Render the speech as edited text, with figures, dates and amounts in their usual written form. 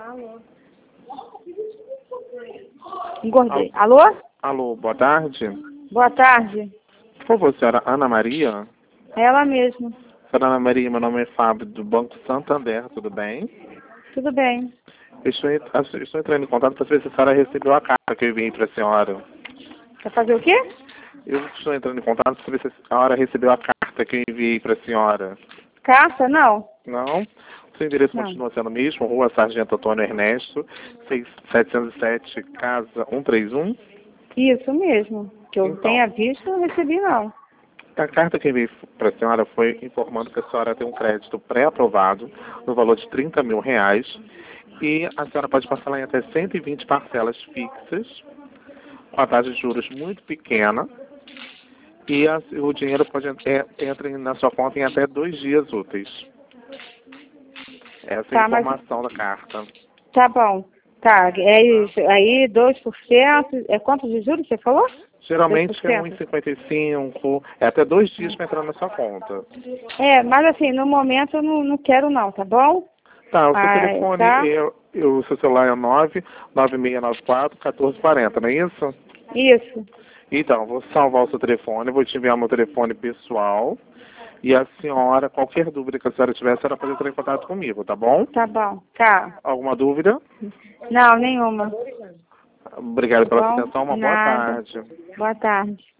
Engordei. Alô? Alô, boa tarde. Boa tarde. Por favor, senhora Ana Maria? É ela mesma. Senhora Ana Maria, meu nome é Fábio, do Banco Santander, tudo bem? Tudo bem. Eu estou entrando em contato para saber se a senhora recebeu a carta que eu enviei para a senhora. Quer fazer o quê? Eu estou entrando em contato para saber se a senhora recebeu a carta que eu enviei para a senhora. Carta? Não. Não? O seu endereço Não. continua sendo o mesmo, Rua Sargento Antônio Ernesto, 707, Casa 131? Isso mesmo. Que eu Então, tenha visto, não recebi não. a carta que eu enviei para a senhora foi informando que a senhora tem um crédito pré-aprovado no valor de R$30 mil e a senhora pode parcelar em até 120 parcelas fixas, com a taxa de juros muito pequena, e o dinheiro entra na sua conta em até 2 dias úteis. Essa é a Tá, mas informação da carta. tá bom. Tá, é isso. Aí 2%, é quanto de juros você falou? Geralmente é 2%. 1,55, é até 2 dias para entrar na sua conta. É, mas assim, no momento eu não quero não, tá bom? Tá, o seu Ah, telefone, tá? o seu celular é 99694-1440, não é isso? Isso. Então, vou salvar o seu telefone, vou te enviar meu telefone pessoal. E a senhora, qualquer dúvida que a senhora tiver, a senhora pode entrar em contato comigo, tá bom? Tá bom. Tá. Alguma dúvida? Não, nenhuma. Obrigado Tá pela sua bom? atenção, uma boa Nada. tarde. Boa tarde.